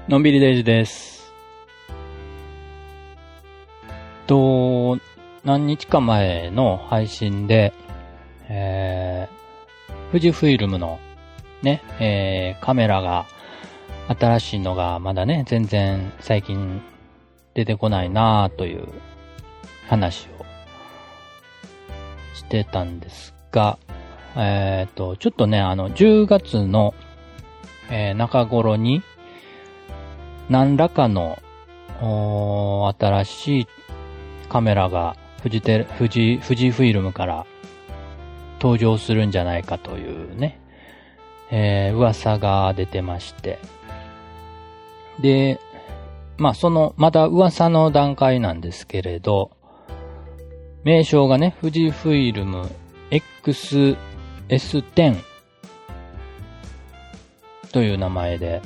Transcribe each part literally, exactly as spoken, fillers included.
のんびりデイジです。と、何日か前の配信で、えー、富士フイルムのね、えー、カメラが新しいのがまだね、全然最近出てこないなぁという話をしてたんですが、えーと、ちょっとね、あの、じゅうがつの、えー、中頃に、何らかの新しいカメラが富士テレ、富士、富士フイルムから登場するんじゃないかというね、えー、噂が出てまして。で、まあその、まだ噂の段階なんですけれど、名称がね、富士フイルム エックスエステン という名前で、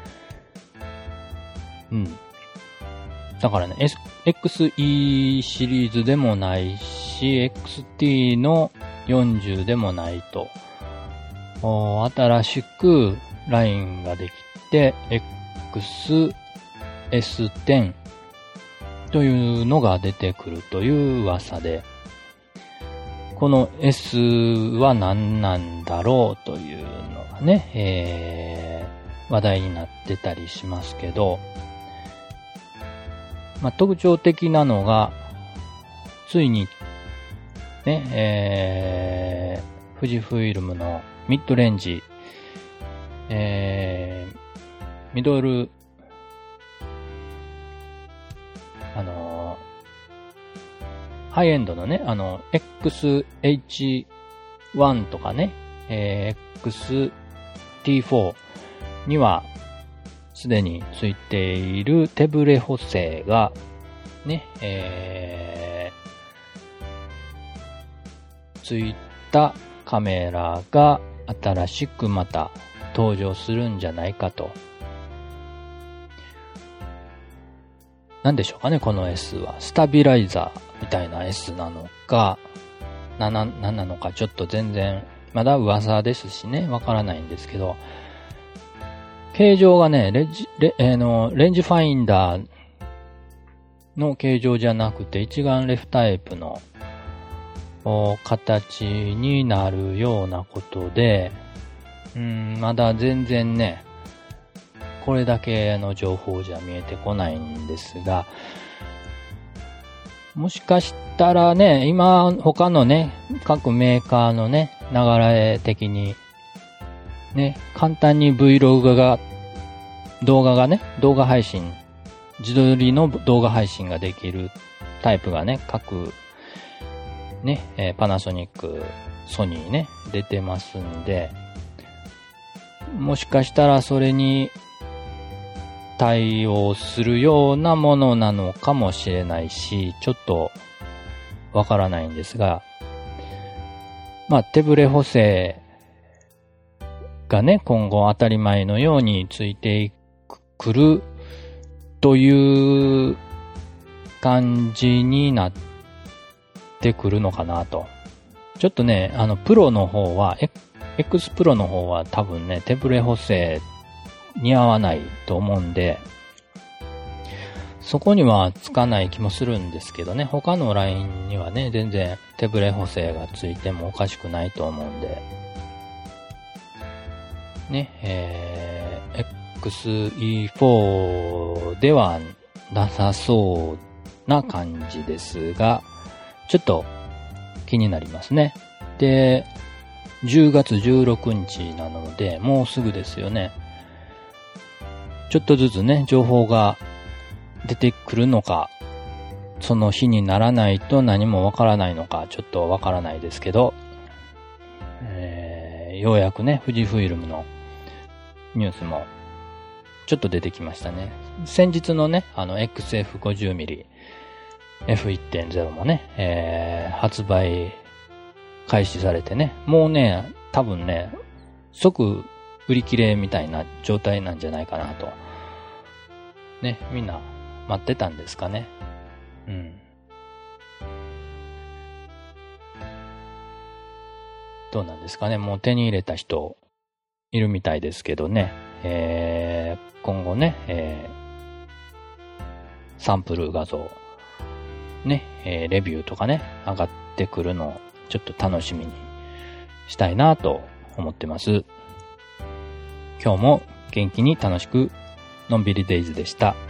うん。だからね、エックスイー シリーズでもないし、エックスティー のよんじゅうでもないと。新しくラインができて、エックスエステン というのが出てくるという噂で、この S は何なんだろうというのがね、えー、話題になってたりしますけど、まあ、特徴的なのが、ついに、ね、えー、富士フイルムのミッドレンジ、えー、ミドル、あのー、ハイエンドのね、あの、エックスエイチワン とかね、えー、エックスティーフォー には、すでについている手ブレ補正がね、えー、ついたカメラが新しくまた登場するんじゃないかと。なんでしょうかね、この S は。スタビライザーみたいな S なのか、な、な、なんなのかちょっと全然、まだ噂ですしね、わからないんですけど、形状がね、レンジ、レ、えー、の、レンジファインダーの形状じゃなくて、一眼レフタイプの形になるようなことで、うん、まだ全然ね、これだけの情報じゃ見えてこないんですが、もしかしたらね、今他のね、各メーカーのね、流れ的に、ね、簡単に Vlog が動画がね、動画配信、自撮りの動画配信ができるタイプがね、各、ね、えー、パナソニック、ソニーね、出てますんで、もしかしたらそれに対応するようなものなのかもしれないし、ちょっとわからないんですが、まあ、手ブレ補正がね、今後当たり前のようについていく来るという感じになってくるのかなと。ちょっとね、あの、プロの方は、X プロの方は多分ね、手ブレ補正似合わないと思うんで、そこにはつかない気もするんですけどね、他のラインにはね、全然手ブレ補正がついてもおかしくないと思うんで、ね、えー、エックスイーフォー ではなさそうな感じですが、ちょっと気になりますね。で、じゅうがつじゅうろくにちなので、もうすぐですよね。ちょっとずつね、情報が出てくるのか、その日にならないと何もわからないのか、ちょっとわからないですけど、えー、ようやくね、富士フイルムのニュースもちょっと出てきましたね。先日のね、あの エックスエフごじゅうミリ エフいってんゼロ もね、えー、発売開始されてね、もうね、多分ね、即売り切れみたいな状態なんじゃないかなと。ね、みんな待ってたんですかね。うん。どうなんですかね。もう手に入れた人いるみたいですけどね。 えー、今後ね、えー、サンプル画像、ね、えー、レビューとかね、上がってくるのをちょっと楽しみにしたいなと思ってます。今日も元気に楽しくのんびりデイズでした。